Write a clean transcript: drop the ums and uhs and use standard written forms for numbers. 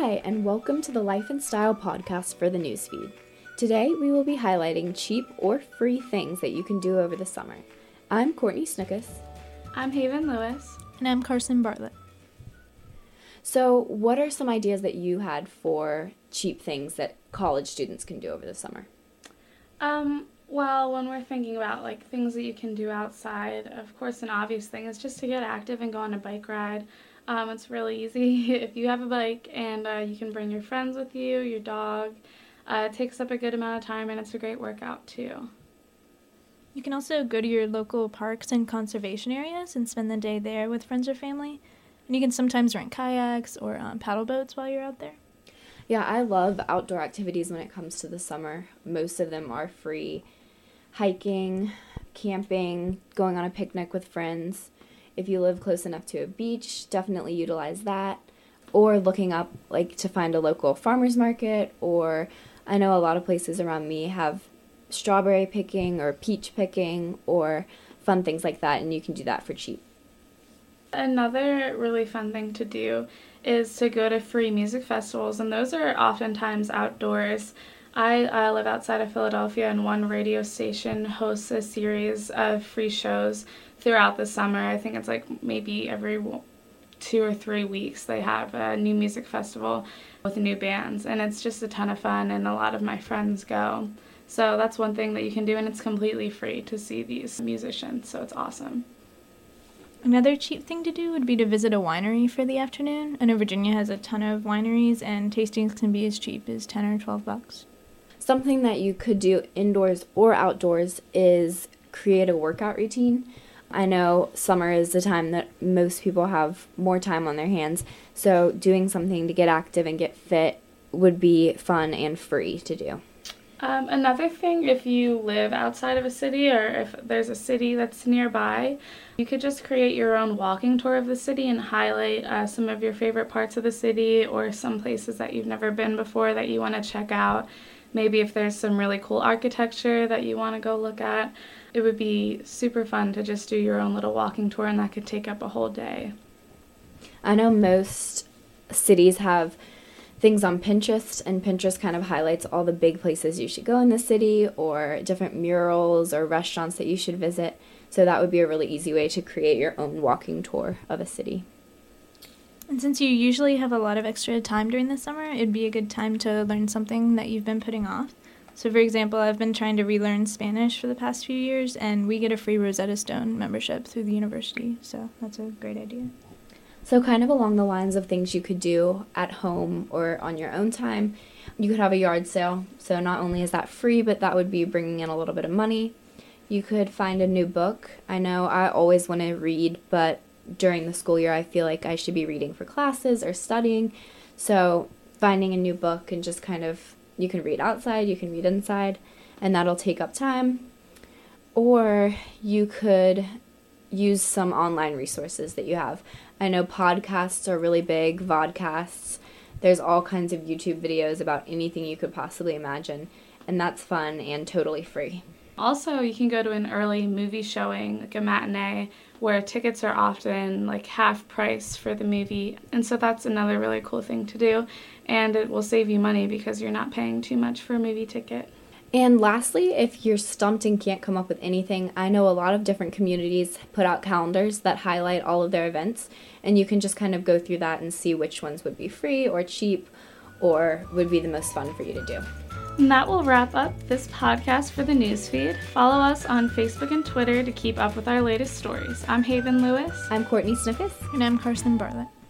Hi, and welcome to the Life and Style podcast for the newsfeed. Today, we will be highlighting cheap or free things that you can do over the summer. I'm Courtney Snookus. I'm Haven Lewis. And I'm Carson Bartlett. So, what are some ideas that you had for cheap things that college students can do over the summer? Well, when we're thinking about things that you can do outside, of course, an obvious thing is just to get active and go on a bike ride. It's really easy if you have a bike, and you can bring your friends with you, your dog. It takes up a good amount of time, and it's a great workout too. You can also go to your local parks and conservation areas and spend the day there with friends or family. And you can sometimes rent kayaks or paddle boats while you're out there. Yeah, I love outdoor activities when it comes to the summer. Most of them are free. Hiking, camping, going on a picnic with friends. If you live close enough to a beach, definitely utilize that. Or looking up to find a local farmer's market, or I know a lot of places around me have strawberry picking or peach picking or fun things like that, and you can do that for cheap. Another really fun thing to do is to go to free music festivals, and those are oftentimes outdoors. I live outside of Philadelphia, and one radio station hosts a series of free shows throughout the summer. I think it's maybe every 2 or 3 weeks they have a new music festival with new bands, and it's just a ton of fun, and a lot of my friends go. So that's one thing that you can do, and it's completely free to see these musicians, so it's awesome. Another cheap thing to do would be to visit a winery for the afternoon. I know Virginia has a ton of wineries, and tastings can be as cheap as $10 or $12. Something that you could do indoors or outdoors is create a workout routine. I know summer is the time that most people have more time on their hands, so doing something to get active and get fit would be fun and free to do. Another thing, if you live outside of a city or if there's a city that's nearby, you could just create your own walking tour of the city and highlight some of your favorite parts of the city or some places that you've never been before that you want to check out. Maybe if there's some really cool architecture that you want to go look at, it would be super fun to just do your own little walking tour, and that could take up a whole day. I know most cities have things on Pinterest, and Pinterest kind of highlights all the big places you should go in the city or different murals or restaurants that you should visit. So that would be a really easy way to create your own walking tour of a city. And since you usually have a lot of extra time during the summer, it'd be a good time to learn something that you've been putting off. So for example, I've been trying to relearn Spanish for the past few years, and we get a free Rosetta Stone membership through the university, so that's a great idea. So kind of along the lines of things you could do at home or on your own time, you could have a yard sale. So not only is that free, but that would be bringing in a little bit of money. You could find a new book. I know I always want to read, but during the school year I feel like I should be reading for classes or studying. So finding a new book and just you can read outside, you can read inside, and that'll take up time. Or you could use some online resources that you have. I know podcasts are really big, vodcasts. There's all kinds of YouTube videos about anything you could possibly imagine, and that's fun and totally free. Also, you can go to an early movie showing, a matinee, where tickets are often half price for the movie, and so that's another really cool thing to do, and it will save you money because you're not paying too much for a movie ticket. And lastly, if you're stumped and can't come up with anything, I know a lot of different communities put out calendars that highlight all of their events, and you can just go through that and see which ones would be free or cheap or would be the most fun for you to do. And that will wrap up this podcast for the newsfeed. Follow us on Facebook and Twitter to keep up with our latest stories. I'm Haven Lewis. I'm Courtney Snookus. And I'm Carson Bartlett.